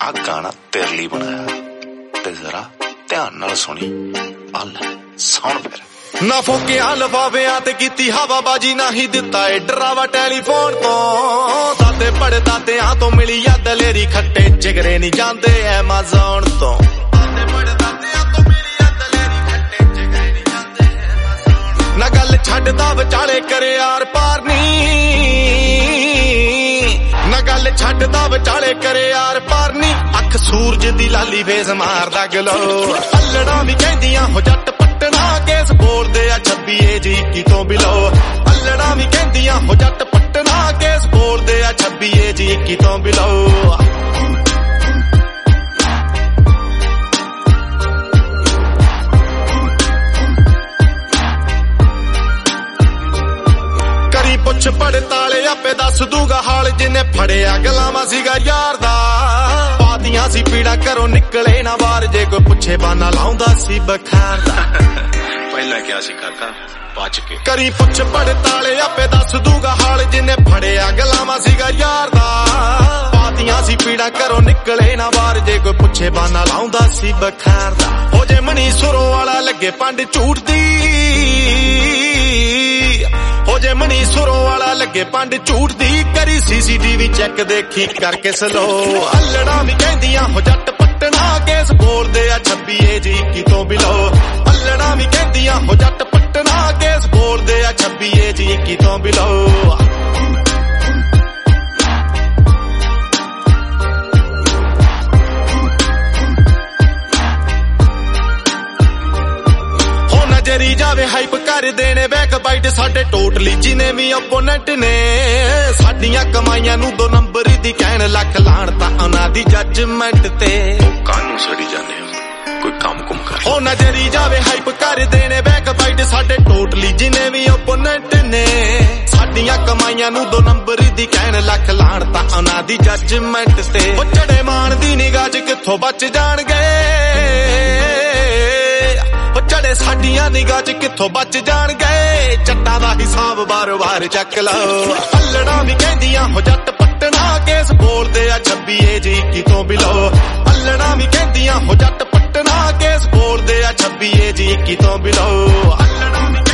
गाना तेरे लिए बनाया ते जरा ध्यान नाल सुनी अल सुन फिर ना फोकिया लफाफियां ते कीती हवाबाजी ना ही दिता ए डरावा टेलीफोन तो दादे बड़े दादियां तो मिली या दलेरी खट्टे जिगरे नहीं जांदे Amazon तो दादे बड़े दादियां तो मिली या दलेरी खट्टे जिगरे नहीं जांदे Amazon ना गल छड्डदा विचाले करे यार पार नी ना गल छड्डदा विचाले करे यार पार नी अख सूरज दी लाली फेस मारदा गलो अल्लड़ा भी कहंदियां हो जट पटना केस बोलदे आ 26 एज 21 तो बिलो अल्लड़ा भी कहंदियां हो जट पटना केस बोलदे आ 26 एज 21 तो बिलो पुछ पड़ताले आपे दस दूगा हाल जिन्ने फड़िया गलावा सीगा यार दा पादियां सी पीड़ा करो निकले ना बाहर जे कोई पुछे बाना लाउंदा सी बखार दा पहला क्या सी काका बच के करी पुछ पड़ताले आपे दस दूगा हाल जिन्ने फड़िया गलावा सीगा यार दा पादियां सी पीड़ा करो निकले ना बाहर जे कोई पुछे बाना लाउंदा सी बखार दा हो जे मनी सुरों वाला लगे पंड झूठ दी हो जे मनी सुरों वाला लगे पंड झूठ दी करी CCTV चेक देखी करके सलो अल्लड़ा भी कहंदियां हो जट पटना केस बोलदे आ 26 एज 21 तो बिलो अल्लड़ा भी कहंदियां हो जट पटना केस बोलदे आ 26 एज 21 तो बिलो जरी जावे हाइप कर देने बैक बाइट साडे टोटली जिने भी ओपोनेंट ने साडियां कमाइयां नू 2 नंबर दी कहण लख लाणता उना दी जजमेंट ते कानू सड़ी जाने कोई काम कुम कर हो ना जरी जावे हाइप कर देने बैक बाइट साडे टोटली जिने भी ओपोनेंट ने साडियां कमाइयां नू 2 नंबर दी कहण लख लाणता उना दी जजमेंट ते ओ चढ़े मान दी निगाह च किथों बच जाणगे चढ़े साडियां निगाह च किथों बच जान गए जट्टां दा हिसाब बार-बार चक लो अल्लड़ा भी कहंदियां हो जट पटना केस बोलदे आ 26 एज 21 तो बिलो अल्लड़ा भी कहंदियां हो जट पटना केस बोलदे आ 26 एज 21 तो बिलो अल्लड़ा